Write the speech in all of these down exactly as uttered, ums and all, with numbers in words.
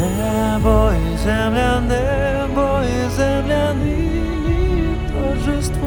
Небо і земля, небо і земля нині торжествують.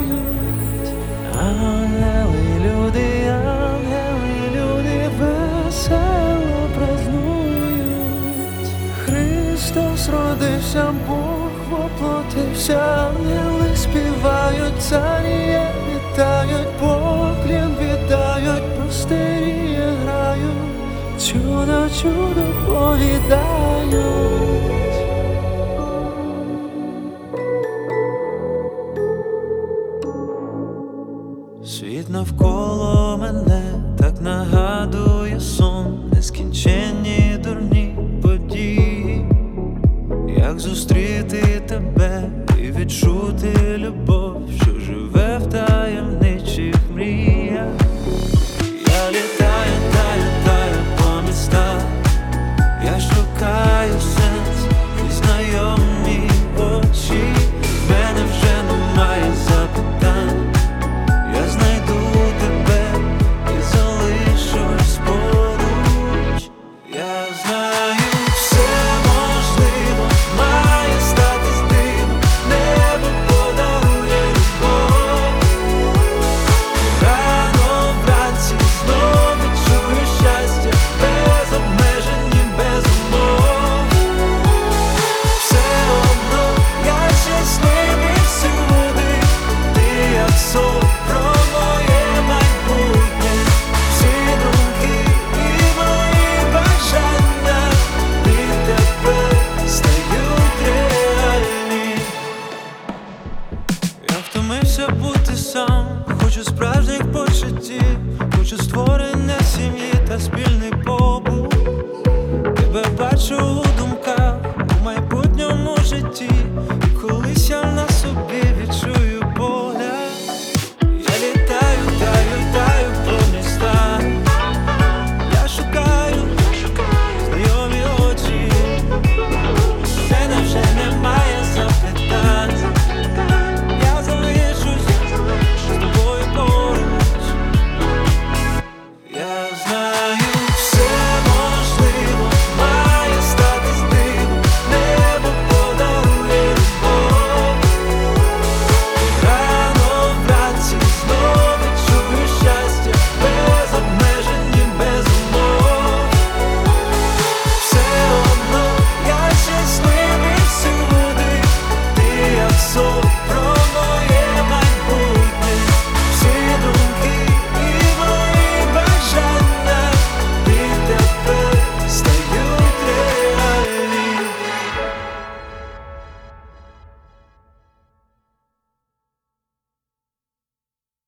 Ангели, люди, ангели, люди весело празнують. Христос родився, Бог воплотився, ангели співають, царі вітають, поклін віддають, пастирі грають, чудо, чудо повідають. Світ навколо мене так нагадує сон, нескінченні дурні події. Як зустріти тебе і відчути любов?